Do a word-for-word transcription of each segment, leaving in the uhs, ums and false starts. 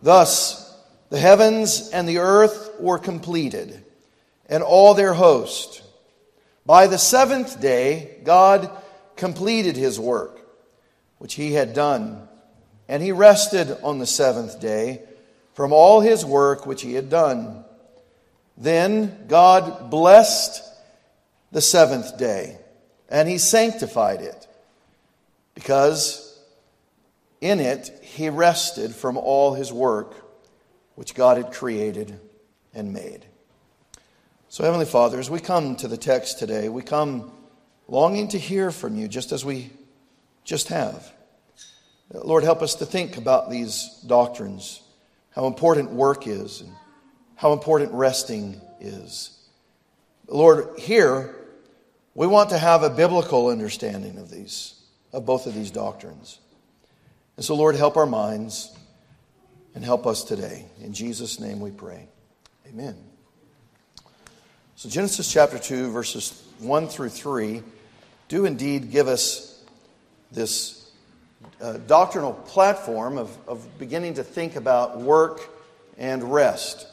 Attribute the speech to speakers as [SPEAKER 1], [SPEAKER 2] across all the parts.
[SPEAKER 1] Thus, the heavens and the earth were completed, and all their host. By the seventh day, God completed his work, which he had done, and he rested on the seventh day from all his work which he had done. Then God blessed the seventh day, and he sanctified it, because in it he rested from all his work which God had created and made. So, Heavenly Father, as we come to the text today, we come longing to hear from you, just as we just have. Lord, help us to think about these doctrines, how important work is and how important resting is. Lord, here we want to have a biblical understanding of these, of both of these doctrines. And so, Lord, help our minds and help us today. In Jesus' name we pray. Amen. So Genesis chapter two, verses one through three, do indeed give us this uh, doctrinal platform of, of beginning to think about work and rest.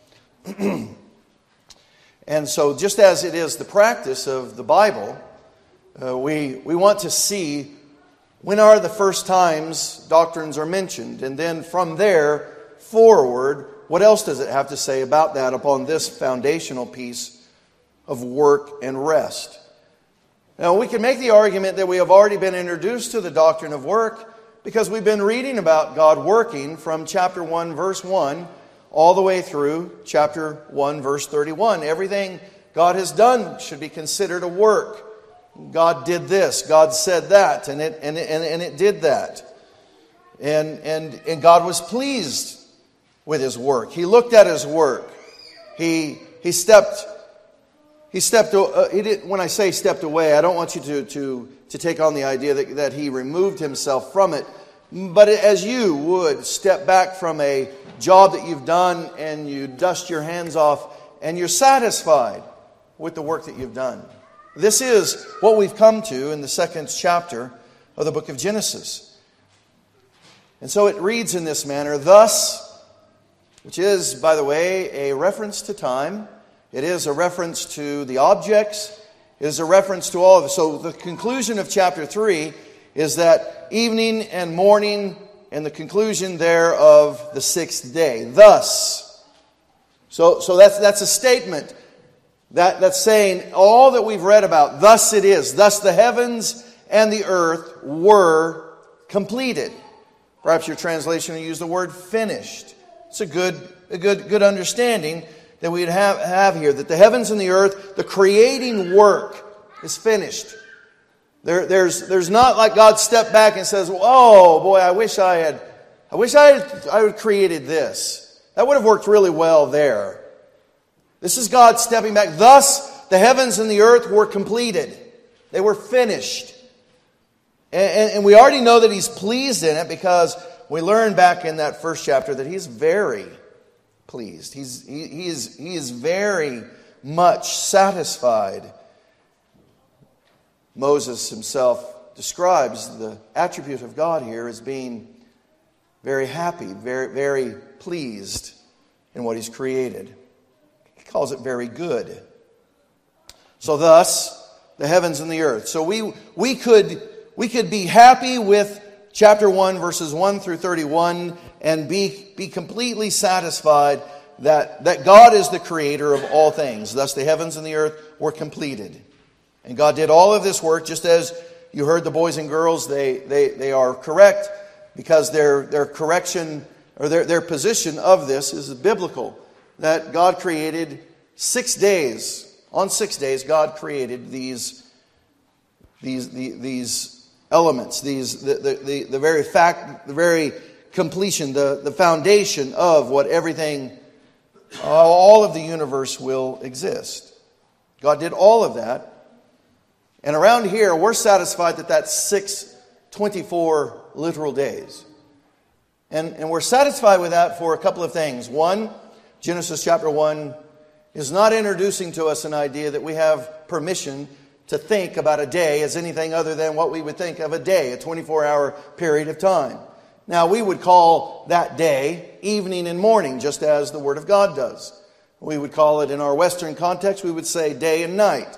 [SPEAKER 1] And so just as it is the practice of the Bible, uh, we, we want to see when are the first times doctrines are mentioned, and then from there forward, what else does it have to say about that upon this foundational piece of work and rest? Now, we can make the argument that we have already been introduced to the doctrine of work because we've been reading about God working from chapter one, verse one, all the way through chapter one, verse thirty-one. Everything God has done should be considered a work. God did this, God said that, and it and it, and it did that. And, and, and God was pleased with his work. He looked at his work. He, he stepped He stepped. Uh, he did, when I say stepped away, I don't want you to, to, to take on the idea that, that he removed himself from it. But as you would step back from a job that you've done and you dust your hands off and you're satisfied with the work that you've done. This is what we've come to in the second chapter of the book of Genesis. And so it reads in this manner, thus, which is, by the way, a reference to time. It is a reference to the objects. It is a reference to all of it. So the conclusion of chapter three is that evening and morning and the conclusion there of the sixth day. Thus. So, so that's, that's a statement that, that's saying all that we've read about, thus it is. Thus the heavens and the earth were completed. Perhaps your translation will use the word finished. It's a good, a good, good understanding that we'd have, have here, that the heavens and the earth, the creating work is finished. There, there's, there's not like God stepped back and says, "Oh boy, I wish I had, I wish I had, I had created this. That would have worked really well there." This is God stepping back. Thus, the heavens and the earth were completed; they were finished, and, and, and we already know that He's pleased in it because we learned back in that first chapter that He's very pleased. He's, he, he, is, he is very much satisfied. Moses himself describes the attribute of God here as being very happy, very, very pleased in what He's created. He calls it very good. So thus, the heavens and the earth. So we, we, could, we could be happy with chapter one, verses one through thirty-one, and be, be completely satisfied that, that God is the creator of all things. Thus the heavens and the earth were completed. And God did all of this work, just as you heard the boys and girls, they, they, they are correct, because their, their correction, or their, their position of this is biblical. That God created six days. On six days, God created these, these, the, these elements, these the, the, the, the very fact, the very completion, the, the foundation of what everything, all of the universe will exist. God did all of that. And around here, we're satisfied that that's six twenty-four literal days. And, and we're satisfied with that for a couple of things. One, Genesis chapter one is not introducing to us an idea that we have permission to think about a day as anything other than what we would think of a day, a twenty-four hour period of time. Now, we would call that day evening and morning, just as the Word of God does. We would call it, in our Western context, we would say day and night.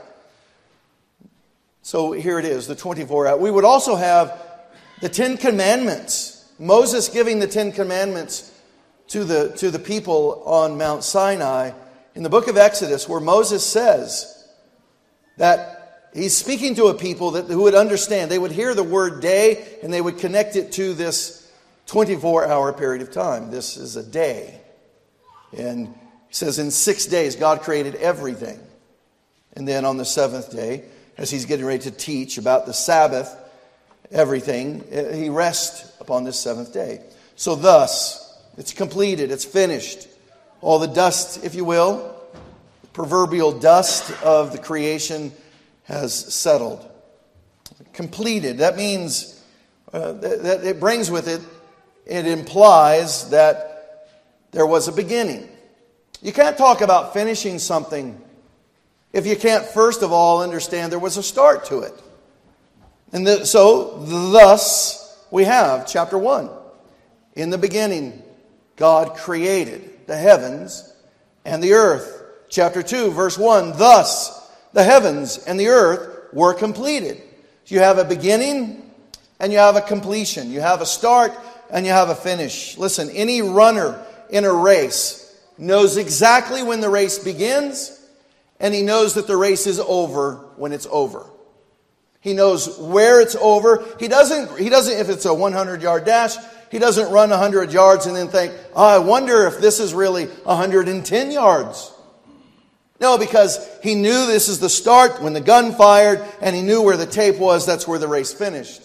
[SPEAKER 1] So here it is, the twenty-four hour. We would also have the Ten Commandments. Moses giving the Ten Commandments to the, to the people on Mount Sinai in the book of Exodus, where Moses says that he's speaking to a people that, who would understand. They would hear the word day and they would connect it to this twenty-four hour period of time. This is a day. And he says in six days God created everything. And then on the seventh day, as he's getting ready to teach about the Sabbath, everything, he rests upon this seventh day. So thus, it's completed, it's finished. All the dust, if you will, the proverbial dust of the creation has settled. Completed, that means, uh, that, that it brings with it, it implies that there was a beginning. You can't talk about finishing something if you can't first of all understand there was a start to it. And the, so, thus, we have chapter one. In the beginning, God created the heavens and the earth. Chapter two, verse one, thus the heavens and the earth were completed. So you have a beginning and you have a completion. You have a start and you have a finish. Listen, any runner in a race knows exactly when the race begins, and he knows that the race is over when it's over. He knows where it's over. He doesn't, he doesn't, if it's a hundred yard dash, he doesn't run one hundred yards and then think, oh, I wonder if this is really one hundred ten yards. No, because he knew this is the start when the gun fired, and he knew where the tape was. That's where the race finished.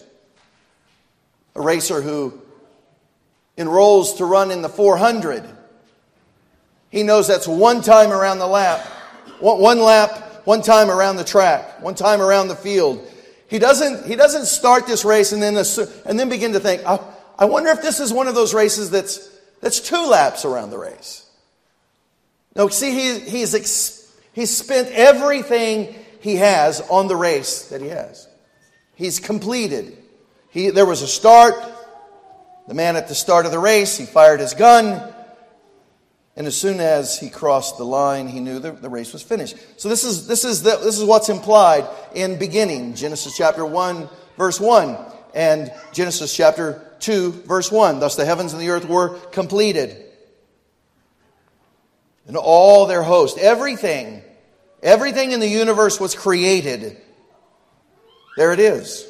[SPEAKER 1] A racer who enrolls to run in the four hundred, he knows that's one time around the lap. One lap, one time around the track, one time around the field. He doesn't, he doesn't start this race and then, and then begin to think, oh, I wonder if this is one of those races that's, that's two laps around the race. No, see, he, he's, ex, he's spent everything he has on the race that he has. He's completed. He, there was a start. The man at the start of the race, he fired his gun. And as soon as he crossed the line, he knew the, the race was finished. So this is this is the, this is what's implied in beginning. Genesis chapter one, verse one, and Genesis chapter two, verse one. Thus the heavens and the earth were completed, and all their host, everything, everything in the universe was created. There it is.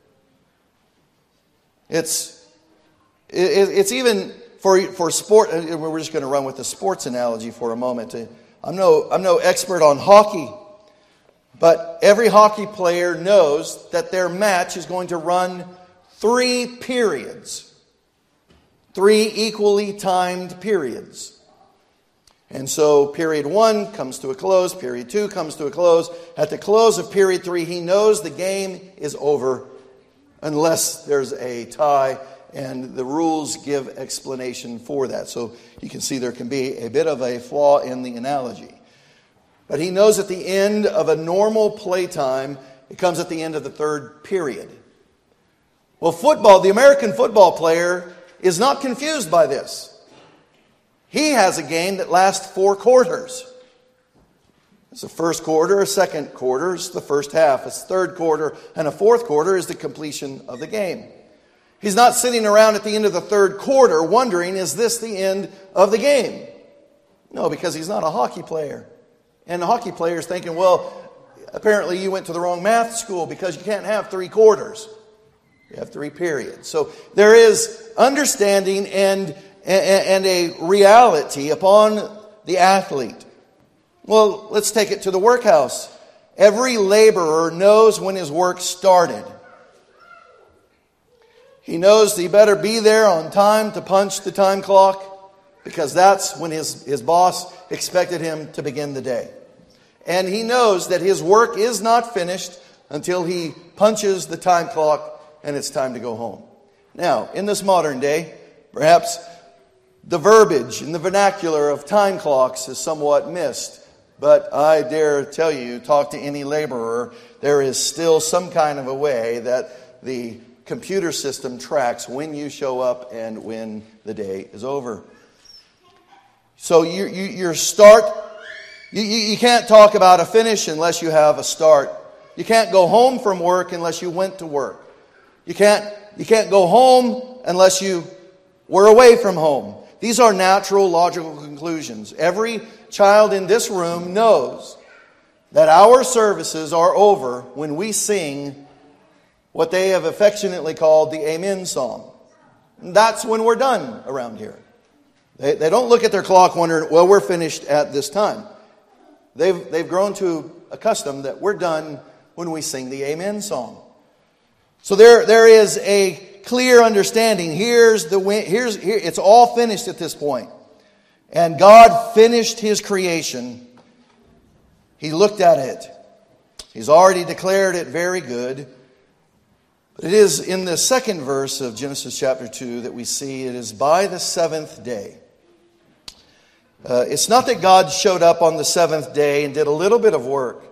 [SPEAKER 1] It's it, it's even. For, for sport, we're just going to run with the sports analogy for a moment. I'm no, I'm no expert on hockey, but every hockey player knows that their match is going to run three periods. Three equally timed periods. And so period one comes to a close, period two comes to a close. At the close of period three, he knows the game is over unless there's a tie. And the rules give explanation for that. So you can see there can be a bit of a flaw in the analogy. But he knows at the end of a normal playtime, it comes at the end of the third period. Well, football, the American football player is not confused by this. He has a game that lasts four quarters. It's the first quarter, a second quarter, it's the first half, it's the third quarter, and a fourth quarter is the completion of the game. He's not sitting around at the end of the third quarter wondering, is this the end of the game? No, because he's not a hockey player. And the hockey player is thinking, well, apparently you went to the wrong math school because you can't have three quarters. You have three periods. So there is understanding and, and a reality upon the athlete. Well, let's take it to the workhouse. Every laborer knows when his work started. He knows that he better be there on time to punch the time clock because that's when his, his boss expected him to begin the day. And he knows that his work is not finished until he punches the time clock and it's time to go home. Now, in this modern day, perhaps the verbiage and the vernacular of time clocks is somewhat missed. But I dare tell you, talk to any laborer, there is still some kind of a way that the computer system tracks when you show up and when the day is over. So you, you, your start, you, you can't talk about a finish unless you have a start. You can't go home from work unless you went to work. You can't, you can't go home unless you were away from home. These are natural, logical conclusions. Every child in this room knows that our services are over when we sing what they have affectionately called the Amen song. And that's when we're done around here. They, they don't look at their clock wondering, well, we're finished at this time. They've, they've grown to accustomed that we're done when we sing the Amen song. So there, there is a clear understanding. Here's the here's here, it's all finished at this point. And God finished His creation. He looked at it. He's already declared it very good. But it is in the second verse of Genesis chapter two that we see it is by the seventh day. Uh, it's not that God showed up on the seventh day and did a little bit of work,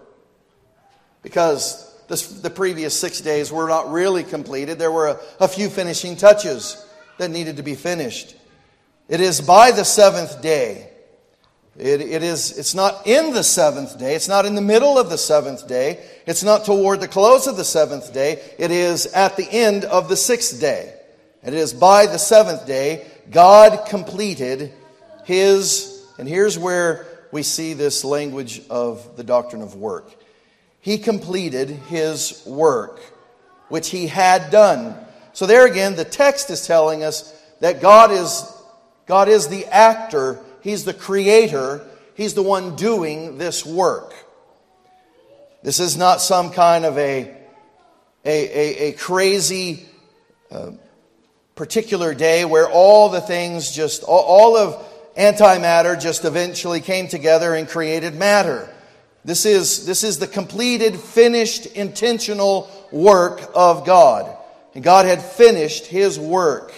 [SPEAKER 1] because this, the previous six days were not really completed. There were a, a few finishing touches that needed to be finished. It is by the seventh day. It, it is, it's not in the seventh day. It's not in the middle of the seventh day. It's not toward the close of the seventh day. It is at the end of the sixth day. It is by the seventh day God completed His, and here's where we see this language of the doctrine of work. He completed His work, which He had done. So there again, the text is telling us that God is, God is the actor. He's the creator. He's the one doing this work. This is not some kind of a, a, a, a crazy uh, particular day where all the things just, all, all of antimatter just eventually came together and created matter. This is, this is the completed, finished, intentional work of God. And God had finished His work.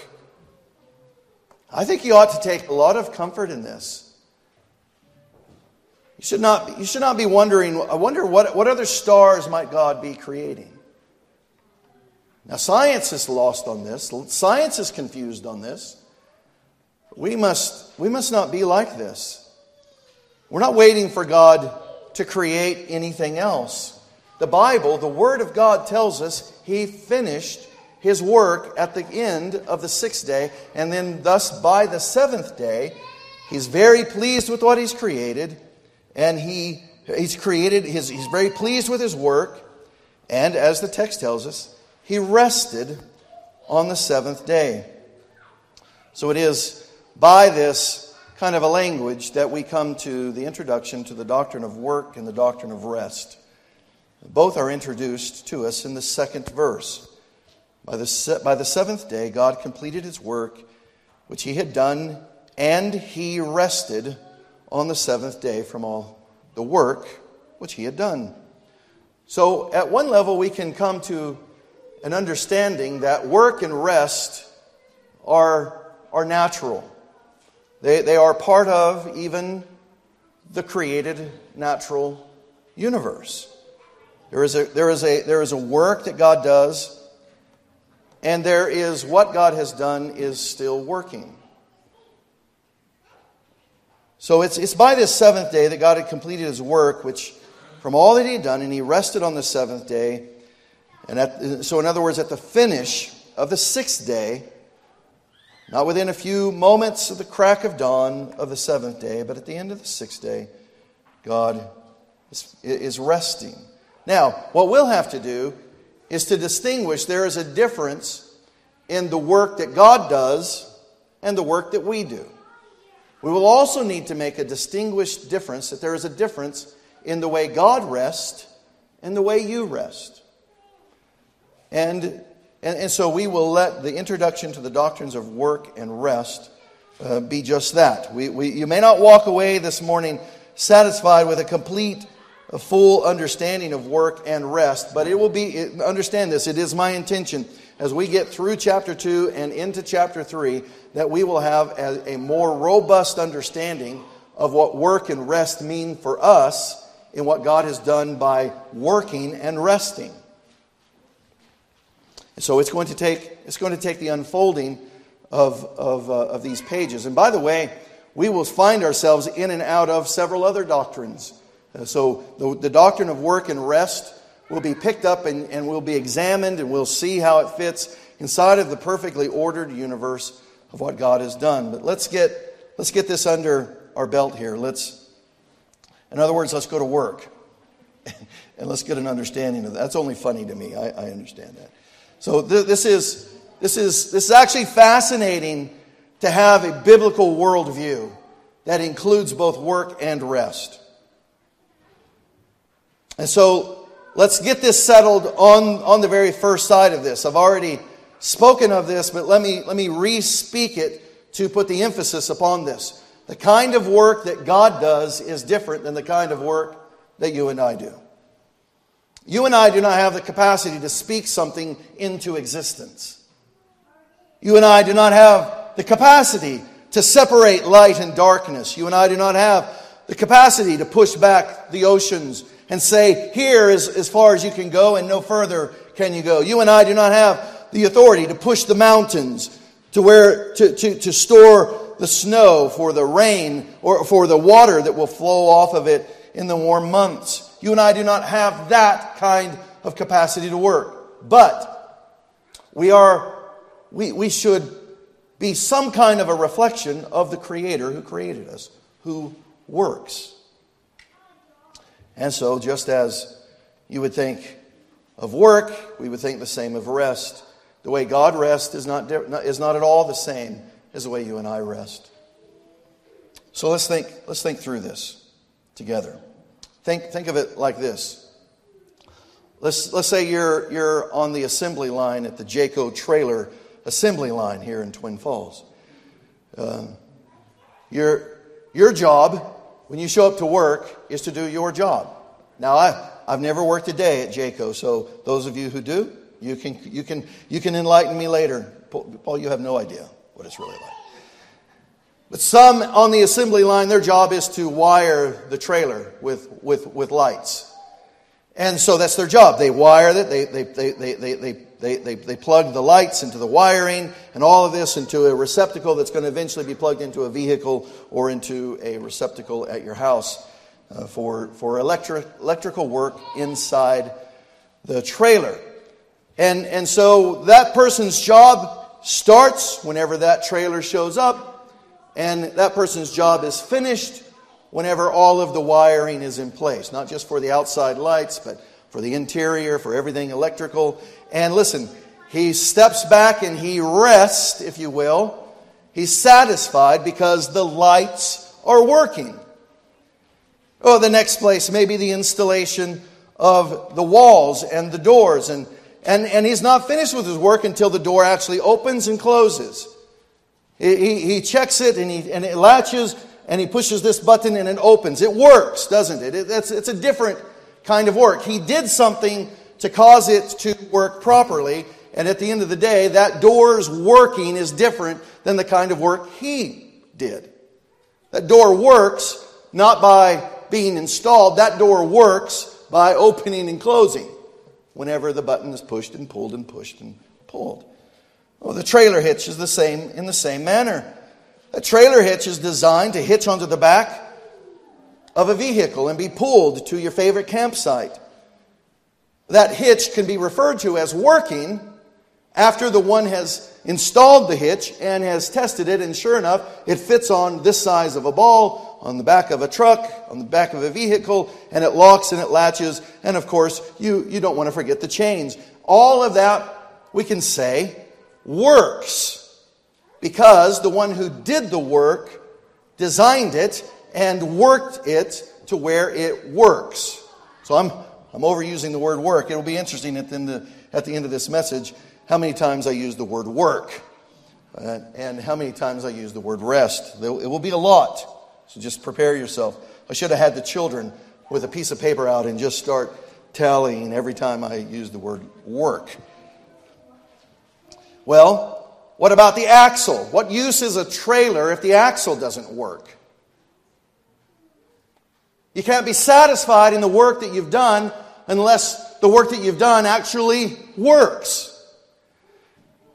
[SPEAKER 1] I think you ought to take a lot of comfort in this. You should not, you should not be wondering, I wonder what, what other stars might God be creating? Now, science is lost on this. Science is confused on this. We must, we must not be like this. We're not waiting for God to create anything else. The Bible, the Word of God, tells us He finished His work at the end of the sixth day, and then thus by the seventh day, He's very pleased with what He's created, and He He's created His He's very pleased with His work, and as the text tells us, He rested on the seventh day. So it is by this kind of a language that we come to the introduction to the doctrine of work and the doctrine of rest. Both are introduced to us in the second verse. By the, se- by the seventh day, God completed His work, which He had done, and He rested on the seventh day from all the work which He had done. So at one level, we can come to an understanding that work and rest are, are natural. They, they are part of even the created natural universe. There is a, there is a, there is a work that God does, and there is what God has done is still working. So it's, it's by this seventh day that God had completed His work, which from all that He had done, and He rested on the seventh day. And at, so in other words, at the finish of the sixth day, not within a few moments of the crack of dawn of the seventh day, but at the end of the sixth day, God is, is resting. Now, what we'll have to do is to distinguish there is a difference in the work that God does and the work that we do. We will also need to make a distinguished difference, that there is a difference in the way God rests and the way you rest. And, and, and so we will let the introduction to the doctrines of work and rest uh, be just that. We, we, you may not walk away this morning satisfied with a complete, a full understanding of work and rest, but it will be, it, understand this, it is my intention as we get through chapter two and into chapter three that we will have a, a more robust understanding of what work and rest mean for us in what God has done by working and resting. So it's going to take it's going to take the unfolding of of, uh, of these pages. And by the way, we will find ourselves in and out of several other doctrines. Uh, so the, the doctrine of work and rest will be picked up and, and will be examined, and we'll see how it fits inside of the perfectly ordered universe of what God has done. But let's get let's get this under our belt here. Let's, in other words, let's go to work. And let's get an understanding of that. That's only funny to me. I, I understand that. So th- this is this is this is actually fascinating to have a biblical worldview that includes both work and rest. And so let's get this settled on, on the very first side of this. I've already spoken of this, but let me let me re-speak it to put the emphasis upon this. The kind of work that God does is different than the kind of work that you and I do. You and I do not have the capacity to speak something into existence. You and I do not have the capacity to separate light and darkness. You and I do not have the capacity to push back the oceans and say, here is as far as you can go and no further can you go. You and I do not have the authority to push the mountains to where to, to, to store the snow for the rain or for the water that will flow off of it in the warm months. You and I do not have that kind of capacity to work. But we are we, we should be some kind of a reflection of the Creator who created us, who works. And so just as you would think of work, we would think the same of rest. The way God rests is not is not at all the same as the way you and I rest. So let's think let's think through this together. Think think of it like this. Let's let's say you're you're on the assembly line at the Jayco trailer assembly line here in Twin Falls. Uh, your your job when you show up to work is to do your job. Now I I've never worked a day at Jayco, so those of you who do, you can you can you can enlighten me later. Paul, you have no idea what it's really like. But some on the assembly line, their job is to wire the trailer with, with, with lights. And so that's their job. They wire it, they, they, they, they, they, they, they, they, they plug the lights into the wiring and all of this into a receptacle that's going to eventually be plugged into a vehicle or into a receptacle at your house uh, for, for electric, electrical work inside the trailer. And, and so that person's job starts whenever that trailer shows up. And that person's job is finished whenever all of the wiring is in place. Not just for the outside lights, but for the interior, for everything electrical. And listen, he steps back and he rests, if you will. He's satisfied because the lights are working. Oh, the next place may be the installation of the walls and the doors. And, and, and he's not finished with his work until the door actually opens and closes. He, he checks it and, he, and it latches and he pushes this button and it opens. It works, doesn't it? it it's, it's a different kind of work. He did something to cause it to work properly. And at the end of the day, that door's working is different than the kind of work he did. That door works not by being installed. That door works by opening and closing whenever the button is pushed and pulled and pushed and pulled. Well, the trailer hitch is the same in the same manner. A trailer hitch is designed to hitch onto the back of a vehicle and be pulled to your favorite campsite. That hitch can be referred to as working after the one has installed the hitch and has tested it, and sure enough, it fits on this size of a ball, on the back of a truck, on the back of a vehicle, and it locks and it latches, and of course, you, you don't want to forget the chains. All of that, we can say, works because the one who did the work designed it and worked it to where it works. So I'm I'm overusing the word work. It'll be interesting at the end of, at the end of this message how many times I use the word work uh, and how many times I use the word rest. It will be a lot. So just prepare yourself. I should have had the children with a piece of paper out and just start tallying every time I use the word work. Well, what about the axle? What use is a trailer if the axle doesn't work? You can't be satisfied in the work that you've done unless the work that you've done actually works.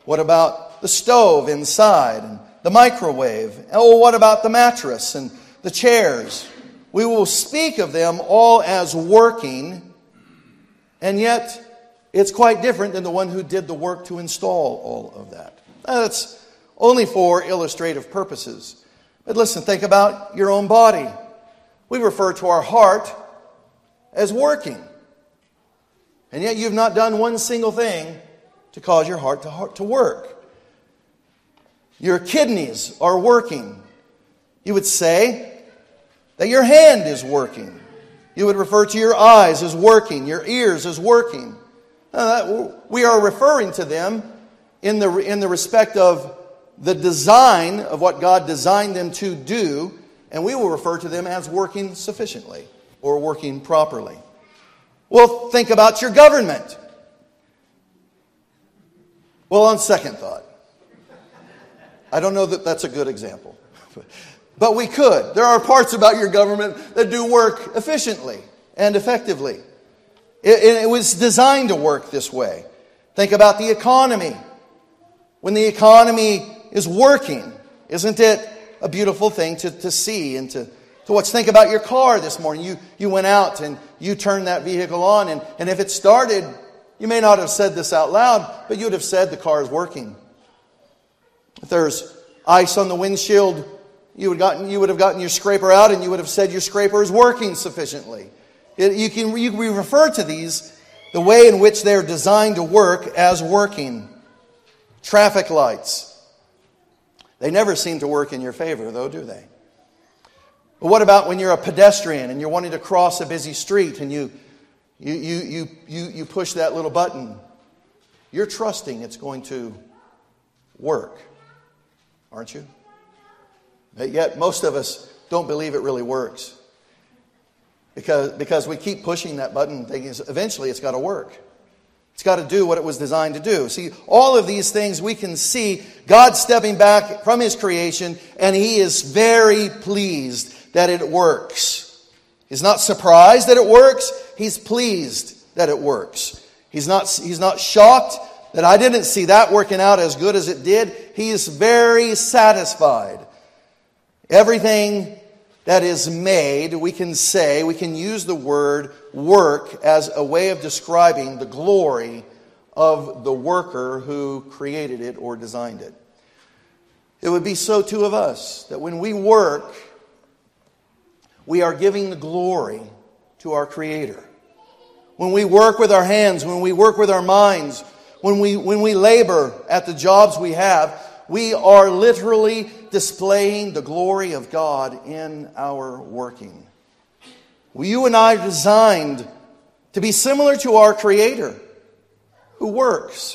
[SPEAKER 1] What about the stove inside and the microwave? Oh, what about the mattress and the chairs? We will speak of them all as working, and yet it's quite different than the one who did the work to install all of that. Now, that's only for illustrative purposes. But listen, think about your own body. We refer to our heart as working. And yet you've not done one single thing to cause your heart to, heart to work. Your kidneys are working. You would say that your hand is working. You would refer to your eyes as working, your ears as working. Uh, we are referring to them in the, in the respect of the design of what God designed them to do, and we will refer to them as working sufficiently or working properly. Well, think about your government. Well, on second thought, I don't know that that's a good example, but we could. There are parts about your government that do work efficiently and effectively. It, it was designed to work this way. Think about the economy. When the economy is working, isn't it a beautiful thing to, to see and to, to watch? Think about your car this morning. You, you went out and you turned that vehicle on, and, and if it started, you may not have said this out loud, but you would have said the car is working. If there's ice on the windshield, you would, gotten, you would have gotten your scraper out and you would have said your scraper is working sufficiently. It, you can you can refer to these, the way in which they're designed to work, as working. Traffic lights. They never seem to work in your favor, though, do they? But what about when you're a pedestrian and you're wanting to cross a busy street and you you you you you, you push that little button? You're trusting it's going to work, aren't you? But yet most of us don't believe it really works. Because, because we keep pushing that button thinking eventually it's got to work. It's got to do what it was designed to do. See, all of these things we can see God stepping back from His creation, and He is very pleased that it works. He's not surprised that it works. He's pleased that it works. He's not, he's not shocked that I didn't see that working out as good as it did. He is very satisfied. Everything that is made, we can say, we can use the word work as a way of describing the glory of the worker who created it or designed it. It would be so too of us, that when we work, we are giving the glory to our Creator. When we work with our hands, when we work with our minds, when we, when we labor at the jobs we have, we are literally displaying the glory of God in our working. Well, you and I are designed to be similar to our Creator who works.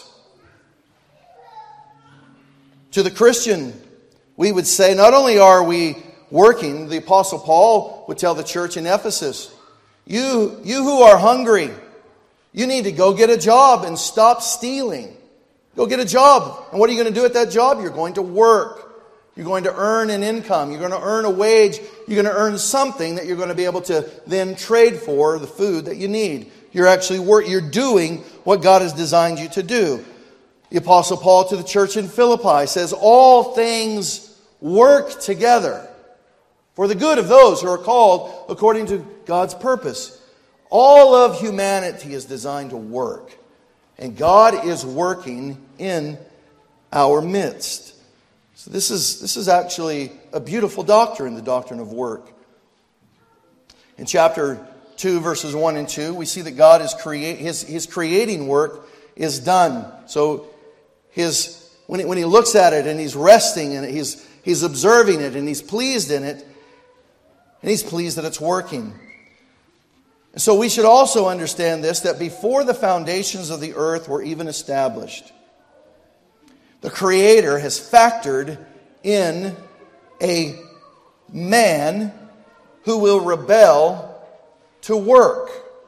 [SPEAKER 1] To the Christian, we would say not only are we working, the Apostle Paul would tell the church in Ephesus, you, you who are hungry, you need to go get a job and stop stealing. Go get a job. And what are you going to do at that job? You're going to work. You're going to earn an income. You're going to earn a wage. You're going to earn something that you're going to be able to then trade for the food that you need. You're actually work. You're doing what God has designed you to do. The Apostle Paul to the church in Philippi says, all things work together for the good of those who are called according to God's purpose. All of humanity is designed to work. And God is working in our midst. So this is, this is actually a beautiful doctrine, the doctrine of work. In chapter two, verses one and two, we see that God is create his, his creating work is done. So his when he, when he looks at it and he's resting and he's he's observing it and he's pleased in it, and he's pleased that it's working. And so we should also understand this, that before the foundations of the earth were even established, the Creator has factored in a man who will rebel to work.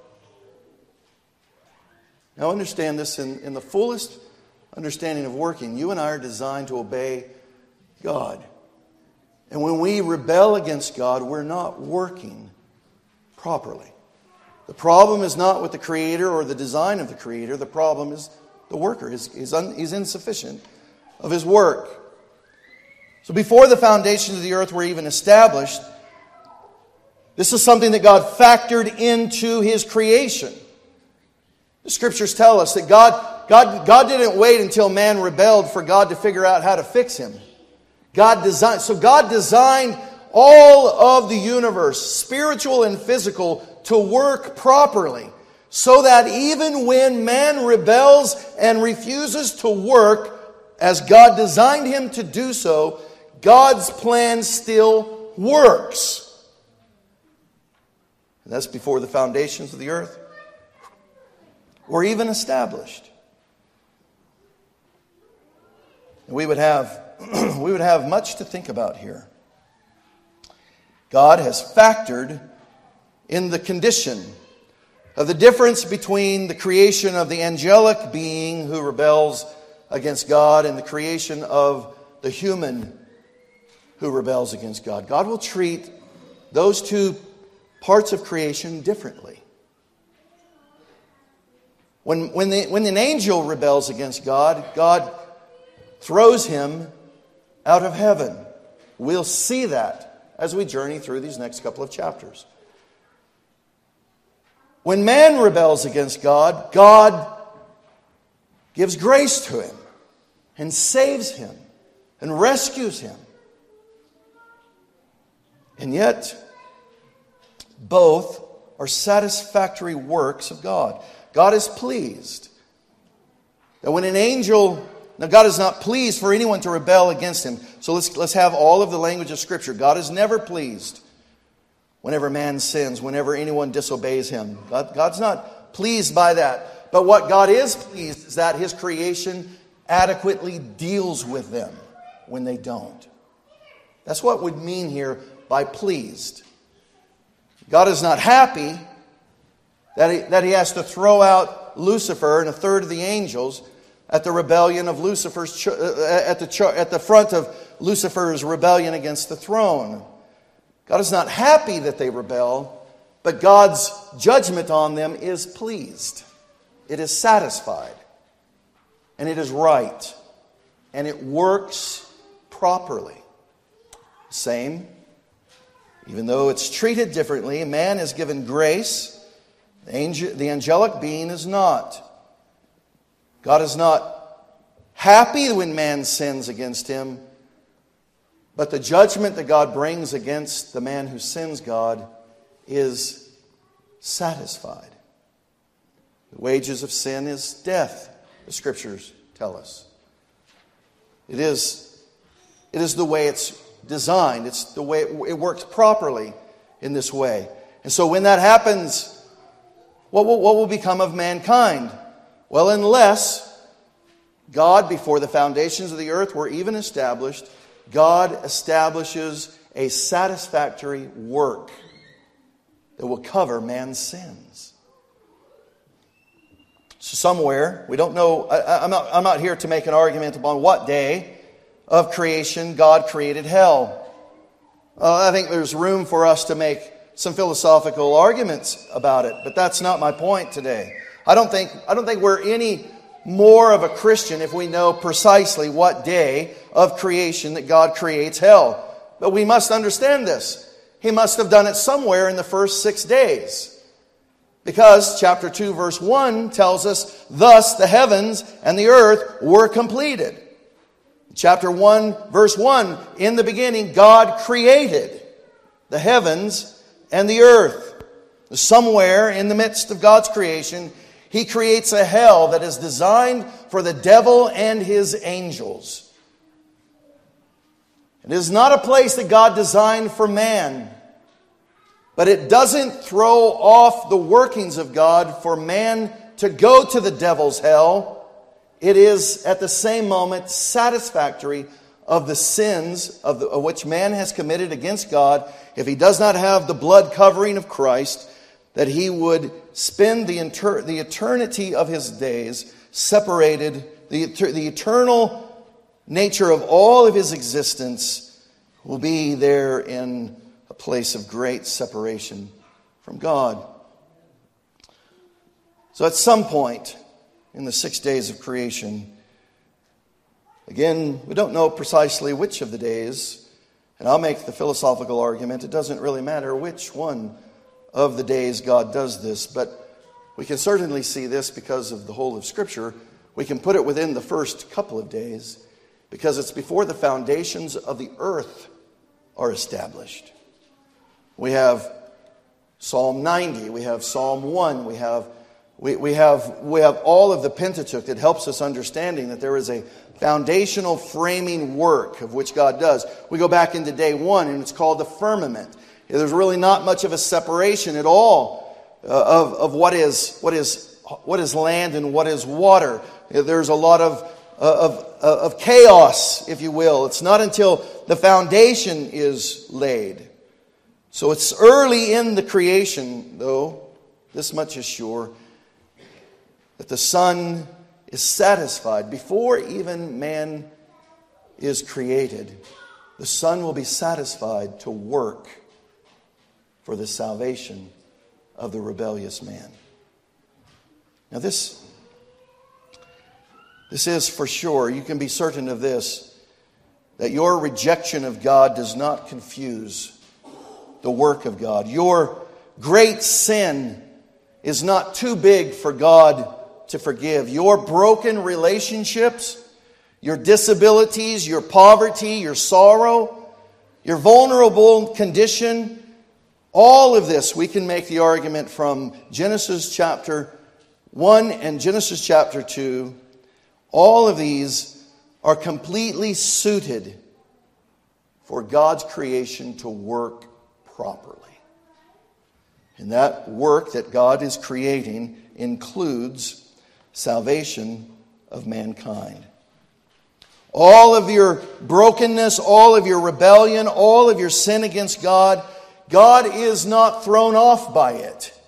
[SPEAKER 1] Now understand this in, in the fullest understanding of working. You and I are designed to obey God. And when we rebel against God, we're not working properly. The problem is not with the Creator or the design of the Creator. The problem is the worker. He's, he's, un, he's insufficient of His work. So before the foundations of the earth were even established, this is something that God factored into His creation. The Scriptures tell us that God, God, God didn't wait until man rebelled for God to figure out how to fix him. God designed, so God designed all of the universe, spiritual and physical, to work properly, so that even when man rebels and refuses to work as God designed him to do so, God's plan still works. And that's before the foundations of the earth were even established. We would have, we would have much to think about here. God has factored in the condition of the difference between the creation of the angelic being who rebels against God and the creation of the human who rebels against God. God will treat those two parts of creation differently. When, when, the, when an angel rebels against God, God throws him out of heaven. We'll see that as we journey through these next couple of chapters. When man rebels against God, God gives grace to him and saves him and rescues him. And yet, both are satisfactory works of God. God is pleased that when an angel... Now, God is not pleased for anyone to rebel against Him. So let's, let's have all of the language of Scripture. God is never pleased whenever man sins, whenever anyone disobeys Him. God, God's not pleased by that. But what God is pleased is that His creation adequately deals with them when they don't. That's what would mean here by pleased. God is not happy that he, that he has to throw out Lucifer and a third of the angels at the rebellion of Lucifer's at the at the front of Lucifer's rebellion against the throne. God is not happy that they rebel, but God's judgment on them is pleased. It is satisfied, and it is right, and it works properly. Same, even though it's treated differently, man is given grace. The angel, the angelic being is not. God is not happy when man sins against Him, but the judgment that God brings against the man who sins God is satisfied. The wages of sin is death, the Scriptures tell us. It is, it is the way it's designed. It's the way it, it works properly in this way. And so when that happens, what will, what will become of mankind? Well, unless God, before the foundations of the earth were even established, God establishes a satisfactory work that will cover man's sins. So somewhere, we don't know, I, I'm not, I'm not here to make an argument upon what day of creation God created hell. Uh, I think there's room for us to make some philosophical arguments about it, but that's not my point today. I don't think I don't think we're any more of a Christian if we know precisely what day of creation that God creates hell. But we must understand this. He must have done it somewhere in the first six days. Because chapter two verse one tells us, thus the heavens and the earth were completed. Chapter one verse one, in the beginning God created the heavens and the earth. Somewhere in the midst of God's creation, He creates a hell that is designed for the devil and his angels. It is not a place that God designed for man, but it doesn't throw off the workings of God for man to go to the devil's hell. It is at the same moment satisfactory of the sins of, the, of which man has committed against God if he does not have the blood covering of Christ, that he would spend the, inter- the eternity of his days separated, the, the eternal nature of all of his existence will be there in a place of great separation from God. So at some point in the six days of creation, Again, we don't know precisely which of the days, and I'll make the philosophical argument, it doesn't really matter which one of the days God does this, but we can certainly see this because of the whole of Scripture. We can put it within the first couple of days because it's before the foundations of the earth are established. We have Psalm ninety, we have Psalm one, we have we, we have we have all of the Pentateuch that helps us understanding that there is a foundational framing work of which God does. We go back into day one and it's called the firmament. There's really not much of a separation at all uh, of, of what is what is what is land and what is water. There's a lot of, of, of chaos, if you will. It's not until the foundation is laid. So it's early in the creation, though, this much is sure, that the Son is satisfied. Before even man is created, the Son will be satisfied to work for the salvation of the rebellious man. Now this, this is for sure, you can be certain of this, that your rejection of God does not confuse the work of God. Your great sin is not too big for God to forgive. Your broken relationships, your disabilities, your poverty, your sorrow, your vulnerable condition, all of this we can make the argument from Genesis chapter one and Genesis chapter two. All of these are completely suited for God's creation to work properly. And that work that God is creating includes salvation of mankind. All of your brokenness, all of your rebellion, all of your sin against God, God is not thrown off by it.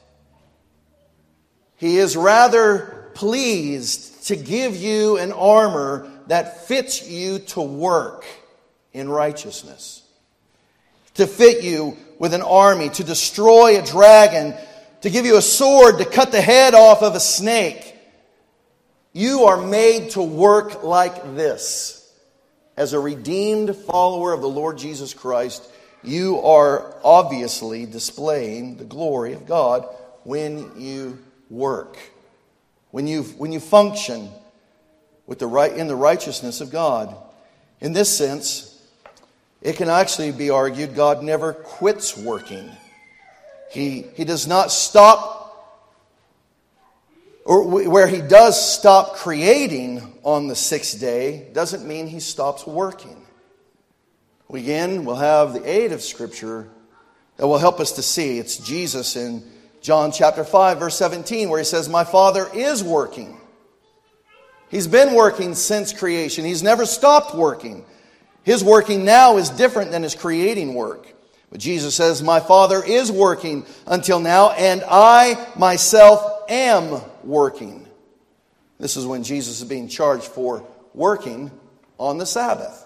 [SPEAKER 1] He is rather pleased to give you an armor that fits you to work in righteousness. To fit you with an army, to destroy a dragon, to give you a sword to cut the head off of a snake. You are made to work like this. As a redeemed follower of the Lord Jesus Christ, you are obviously displaying the glory of God when you work. When you, when you function with the right, in the righteousness of God. In this sense, it can actually be argued God never quits working. He, he does not stop, or where He does stop creating on the sixth day, doesn't mean He stops working. Again, we'll have the aid of Scripture that will help us to see. It's Jesus in John chapter five, verse seventeen, where He says, "My Father is working." He's been working since creation. He's never stopped working. His working now is different than His creating work. But Jesus says, "My Father is working until now, and I myself am working." This is when Jesus is being charged for working on the Sabbath.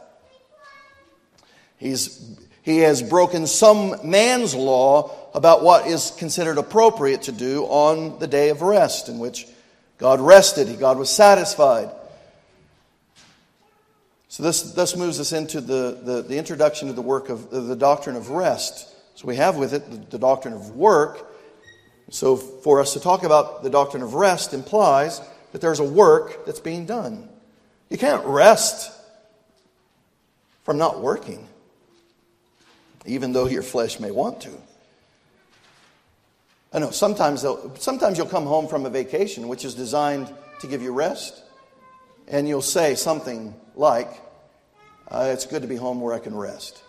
[SPEAKER 1] He's, he has broken some man's law about what is considered appropriate to do on the day of rest, in which God rested, God was satisfied. So this thus moves us into the, the, the introduction to the work of the doctrine of rest. So we have with it the, the doctrine of work. So for us to talk about the doctrine of rest implies that there's a work that's being done. You can't rest from not working, even though your flesh may want to. I know sometimes sometimes you'll come home from a vacation which is designed to give you rest, and you'll say something like, uh, "It's good to be home where I can rest."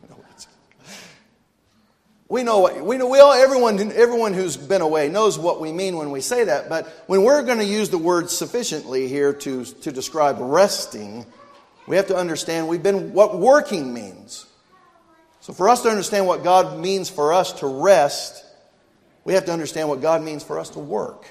[SPEAKER 1] We know what we know. We all everyone everyone who's been away knows what we mean when we say that. But when we're going to use the word sufficiently here to to describe resting, we have to understand we've been what working means. So for us to understand what God means for us to rest, we have to understand what God means for us to work.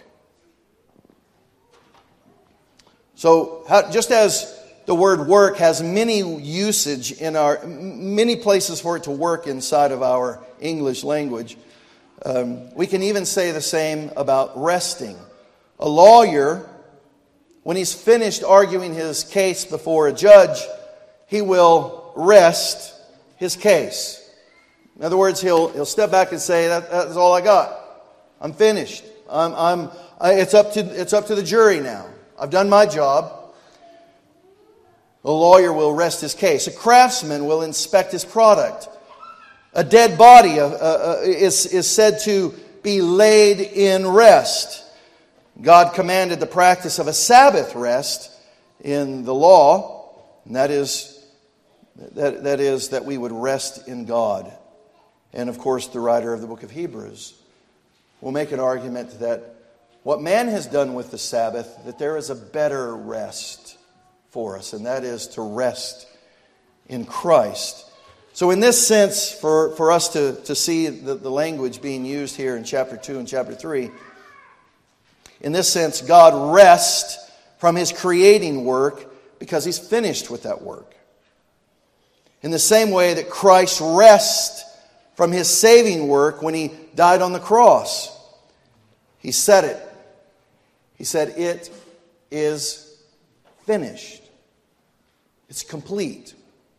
[SPEAKER 1] So how, just as the word work has many usage in our, many places for it to work inside of our English language, um, we can even say the same about resting. A lawyer when he's finished arguing his case before a judge, he will rest his case. In other words, he'll he'll step back and say, that, that's all I got. I'm finished. I'm, I'm, I, it's, up to, it's up to the jury now. I've done my job. The lawyer will rest his case. A craftsman will inspect his product. A dead body uh, uh, is, is said to be laid in rest. God commanded the practice of a Sabbath rest in the law, and that is, that, that is that we would rest in God. And of course, the writer of the book of Hebrews will make an argument that what man has done with the Sabbath, that there is a better rest for us, and that is to rest in Christ. So in this sense, for, for us to, to see the, the language being used here in chapter two and chapter three, in this sense, God rests from His creating work because He's finished with that work. In the same way that Christ rests from His saving work when He died on the cross. He said it. He said, "It is finished." It's complete.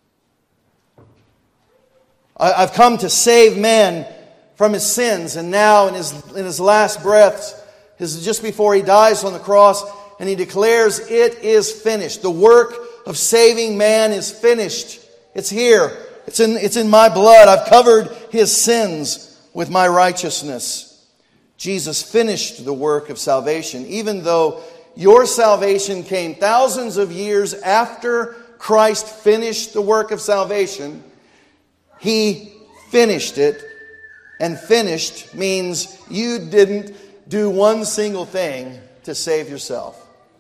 [SPEAKER 1] I've come to save man from his sins, and now in his in his last breaths, his, just before he dies on the cross, and he declares, "It is finished." The work of saving man is finished. It's here. It's in it's in my blood. I've covered his sins with my righteousness. Jesus finished the work of salvation, even though your salvation came thousands of years after Christ finished the work of salvation. He finished it, and finished means you didn't do one single thing to save yourself.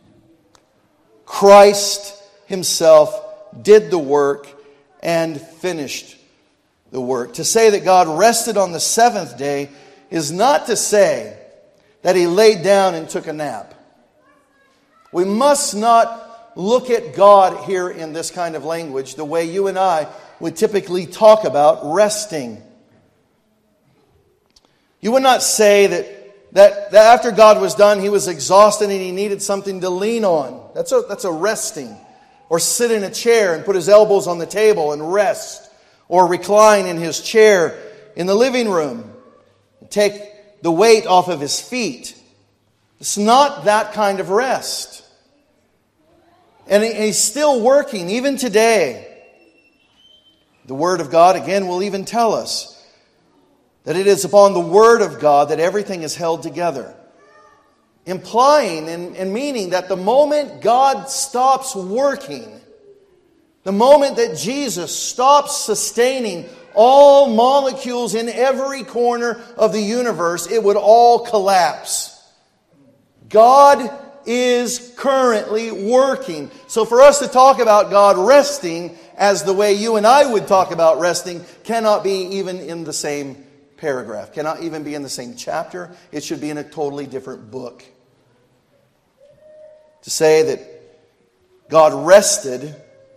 [SPEAKER 1] Christ Himself did the work and finished the work. To say that God rested on the seventh day is not to say that He laid down and took a nap. We must not look at God here in this kind of language the way you and I would typically talk about resting. You would not say that, that, that after God was done, He was exhausted and He needed something to lean on. That's a, that's a resting. Or sit in a chair and put His elbows on the table and rest. Or recline in His chair in the living room and take the weight off of His feet. It's not that kind of rest. And He's still working, even today. The Word of God, again, will even tell us that it is upon the Word of God that everything is held together. Implying and, and meaning that the moment God stops working, the moment that Jesus stops sustaining all molecules in every corner of the universe, it would all collapse. God is currently working. So for us to talk about God resting as the way you and I would talk about resting cannot be even in the same paragraph, cannot even be in the same chapter. It should be in a totally different book. To say that God rested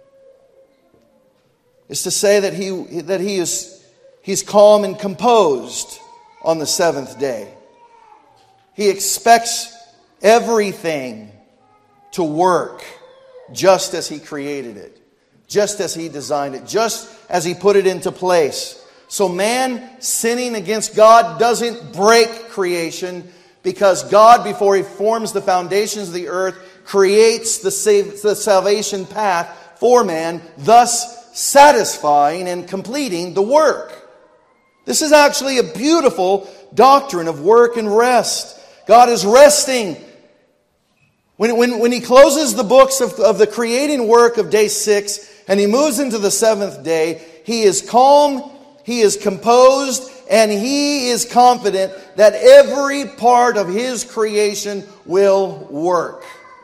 [SPEAKER 1] is to say that He that He is He's calm and composed on the seventh day. He expects everything to work just as He created it, just as He designed it, just as He put it into place. So man sinning against God doesn't break creation, because God, before He forms the foundations of the earth, creates the, save, the salvation path for man, thus satisfying and completing the work. This is actually a beautiful doctrine of work and rest. God is resting. When, when, when He closes the books of, of the creating work of day six and He moves into the seventh day, He is calm, He is composed, and He is confident that every part of His creation will work.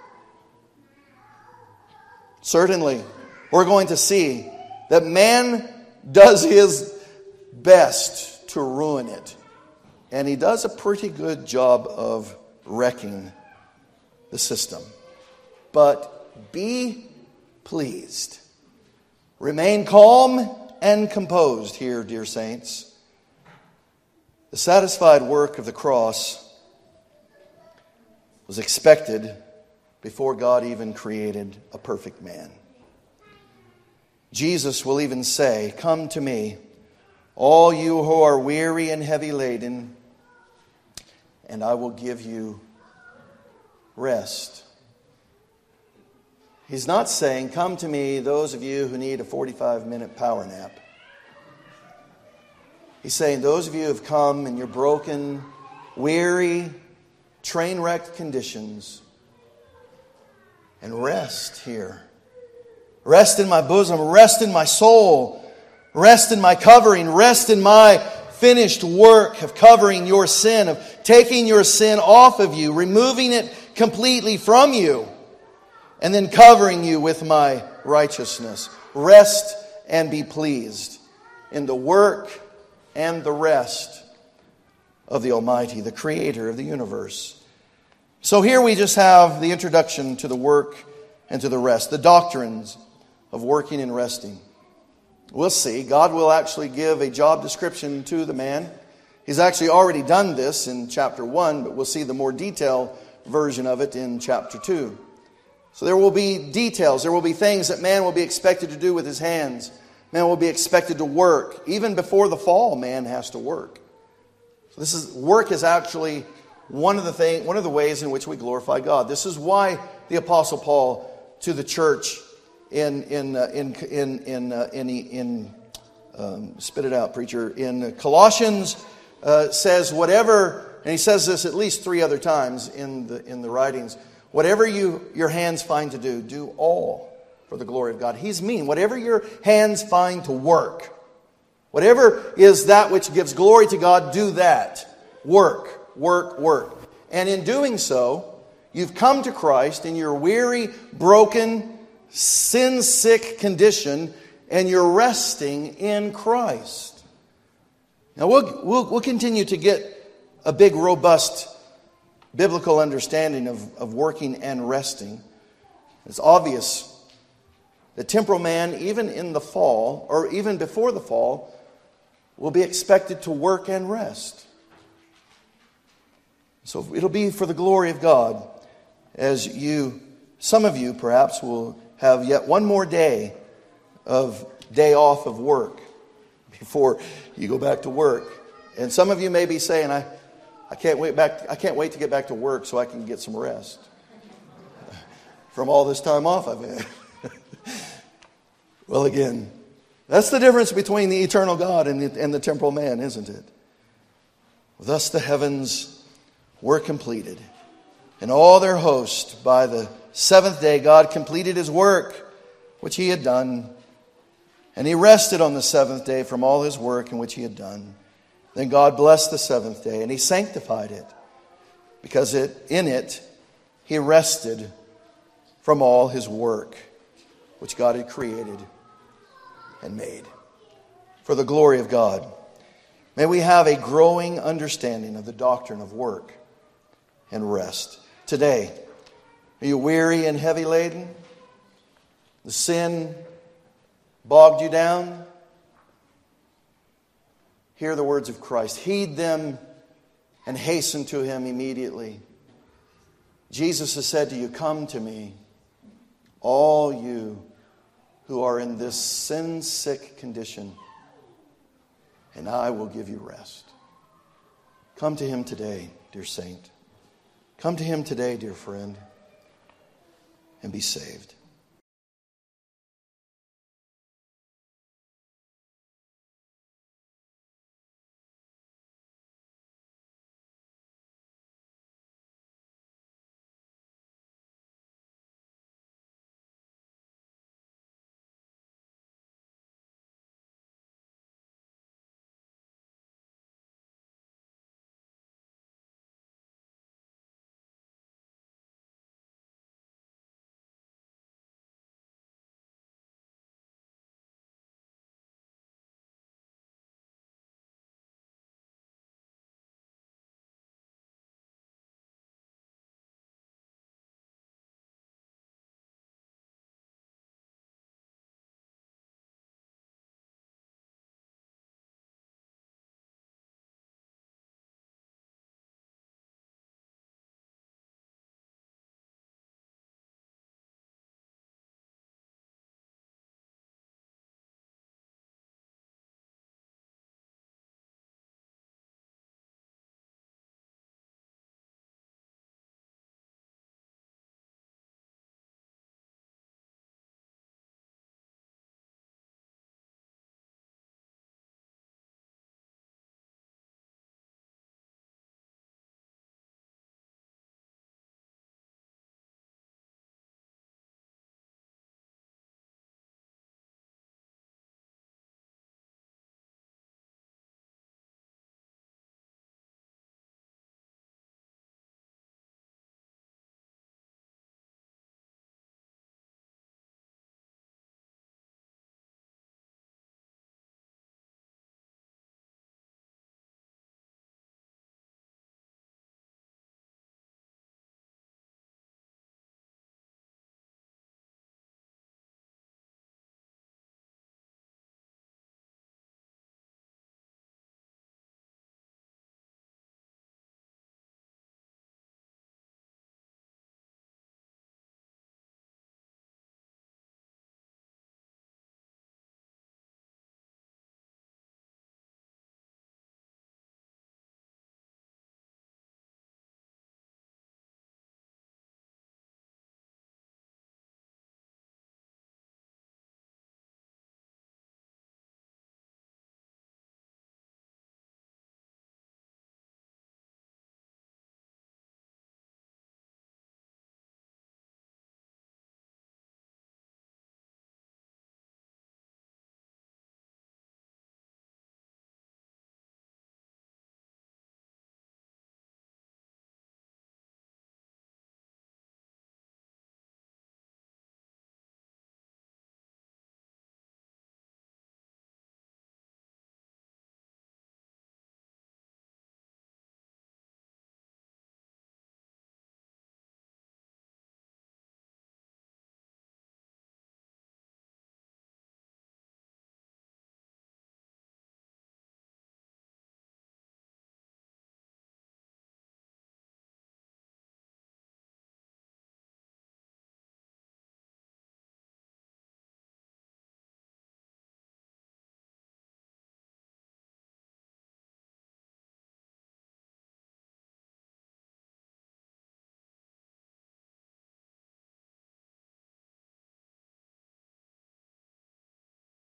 [SPEAKER 1] Certainly, we're going to see that man does his best to ruin it. And he does a pretty good job of wrecking the system. But be pleased. Remain calm and composed here, dear saints. The satisfied work of the cross was expected before God even created a perfect man. Jesus will even say, "Come to me, all you who are weary and heavy laden, and I will give you rest." He's not saying, "Come to me, those of you who need a forty-five minute power nap." He's saying, those of you who have come in your broken, weary, train-wrecked conditions, and rest here. Rest in my bosom, rest in my soul, rest in my covering, rest in my finished work of covering your sin, of taking your sin off of you, removing it completely from you, and then covering you with my righteousness. Rest and be pleased in the work and the rest of the Almighty, the Creator of the universe. So here we just have the introduction to the work and to the rest, the doctrines of working and resting. We'll see. God will actually give a job description to the man. He's actually already done this in chapter one, but we'll see the more detailed version of it in chapter two. So there will be details. There will be things that man will be expected to do with his hands. Man will be expected to work. Even before the fall, man has to work. So this is work is actually one of the thing, one of the ways in which we glorify God. This is why the Apostle Paul to the church in in uh, in in in uh, in, in um, spit it out, preacher, in Colossians uh, says whatever, and he says this at least three other times in the in the writings. Whatever you your hands find to do, do all for the glory of God. He's mean. Whatever your hands find to work, whatever is that which gives glory to God, do that. Work, work, work. And in doing so, you've come to Christ in your weary, broken, sin-sick condition, and you're resting in Christ. Now we'll, we'll, we'll continue to get a big, robust biblical understanding of, of working and resting. It's obvious the temporal man, even in the fall, or even before the fall, will be expected to work and rest. So it'll be for the glory of God, as you, some of you perhaps, will have yet one more day of day off of work before you go back to work. And some of you may be saying, I, I can't wait back, I can't wait to get back to work so I can get some rest from all this time off I've had. Well, again, that's the difference between the eternal God and the, and the temporal man, isn't it? Thus the heavens were completed, and all their host. By the seventh day God completed his work which he had done, and he rested on the seventh day from all his work in which he had done. Then God blessed the seventh day, and he sanctified it, because it in it he rested from all his work which God had created and made. For the glory of God, may we have a growing understanding of the doctrine of work and rest. Today, are you weary and heavy laden? The sin bogged you down? Hear the words of Christ. Heed them and hasten to him immediately. Jesus has said to you, "Come to me, all you who are in this sin-sick condition, and I will give you rest." Come to him today, dear saint. Come to him today, dear friend, and be saved.